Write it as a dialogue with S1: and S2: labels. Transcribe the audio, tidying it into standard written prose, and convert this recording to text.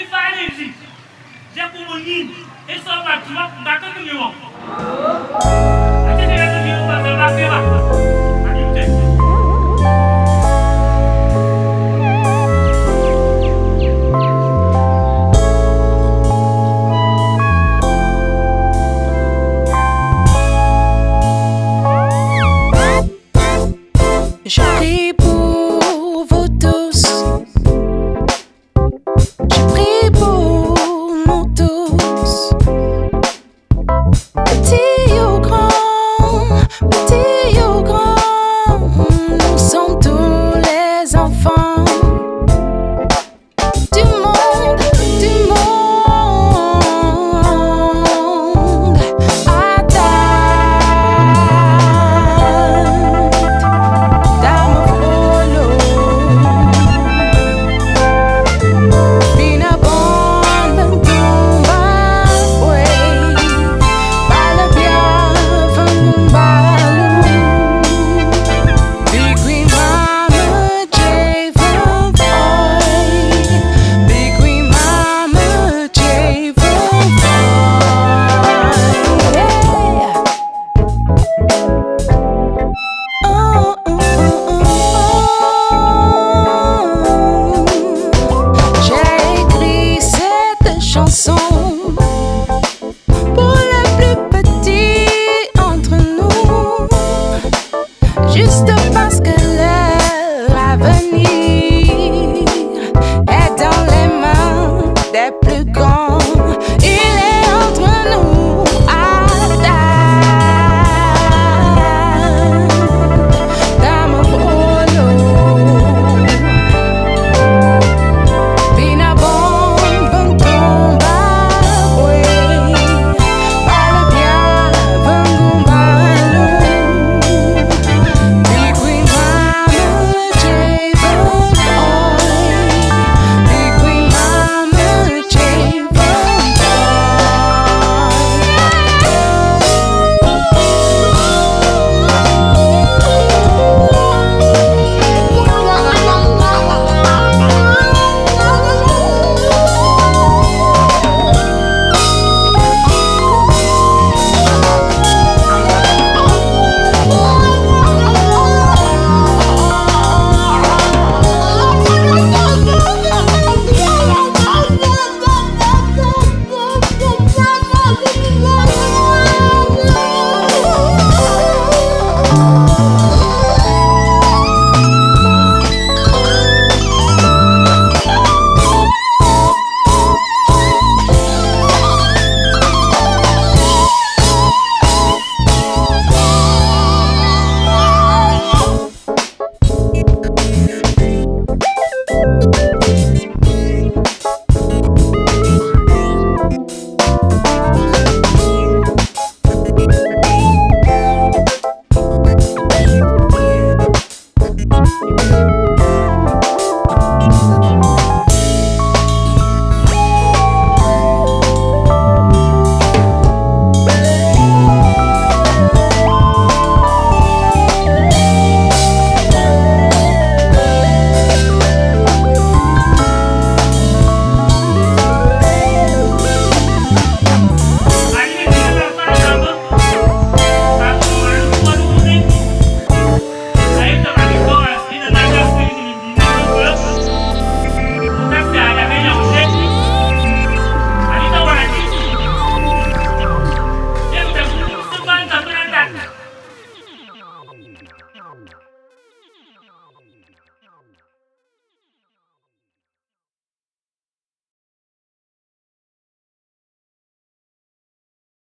S1: Ifanisi. Jakumuni. Eso matuma ngaka kunyo. Ate ni ngaka kunyo kwa sababu ya. Adimte.
S2: Je prie pour vous tous. Je prie pour nous tous. Petit ou grand, nous sommes tous les enfants du monde, chanson pour le plus petit entre nous, juste parce que leur avenir est dans les mains des plus grands. Il est entre nous
S1: Thank you.